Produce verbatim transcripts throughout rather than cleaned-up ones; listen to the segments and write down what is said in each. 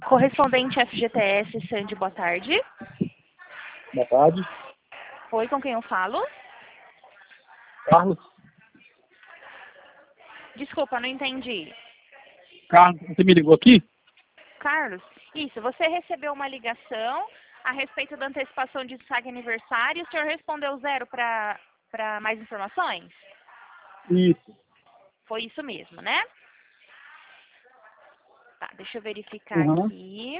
Correspondente F G T S, Sandy, boa tarde. Boa tarde. Oi, com quem eu falo? Carlos. Desculpa, não entendi. Carlos, você me ligou aqui? Carlos, isso, você recebeu uma ligação a respeito da antecipação de saque aniversário e o senhor respondeu zero para para mais informações? Isso. Foi isso mesmo, né? Tá, deixa eu verificar Uhum. aqui.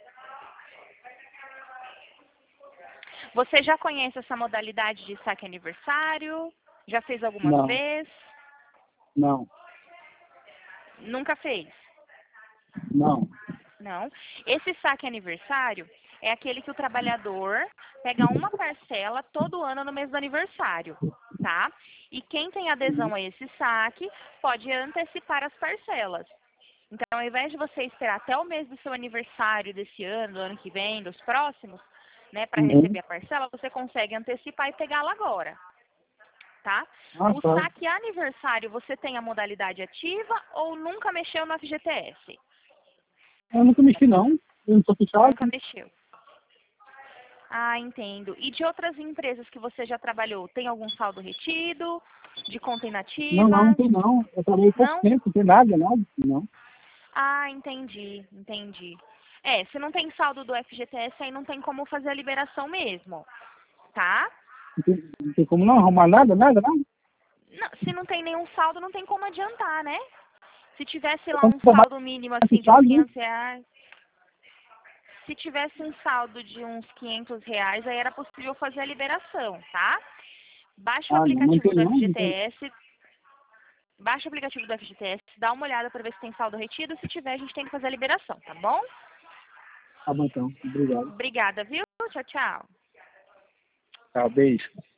Você já conhece essa modalidade de saque aniversário? Já fez alguma Não. vez? Não. Nunca fez? Não. Não. Esse saque aniversário é aquele que o trabalhador pega uma parcela todo ano no mês do aniversário, tá? E quem tem adesão a esse saque pode antecipar as parcelas. Então, ao invés de você esperar até o mês do seu aniversário desse ano, do ano que vem, dos próximos, né, para Uhum. receber a parcela, você consegue antecipar e pegá-la agora, tá? Ah, O tá. saque aniversário, você tem a modalidade ativa ou nunca mexeu no F G T S? Eu nunca mexi, não. Eu não sou fechado. Nunca mexeu. Ah, entendo. E de outras empresas que você já trabalhou, tem algum saldo retido? De conta inativa? Não, não, não tem não. Eu trabalhei pouco Não? tempo, não tem nada, nada. Não. Ah, entendi, entendi. É, se não tem saldo do F G T S, aí não tem como fazer a liberação mesmo, tá? Não tem, não tem como não arrumar nada, nada, nada. Não, se não tem nenhum saldo, não tem como adiantar, né? Se tivesse lá Como um formar saldo mínimo, esse assim, de uns saldo, né? quinhentos reais... Se tivesse um saldo de uns quinhentos reais, aí era possível fazer a liberação, tá? Baixa o Ah, não, não aplicativo tem do não. Não tem. F G T S, baixa o aplicativo do F G T S, dá uma olhada para ver se tem saldo retido. Se tiver, a gente tem que fazer a liberação, tá bom? Tá bom então. Obrigado. Obrigada, viu? Tchau, tchau. Tá, beijo.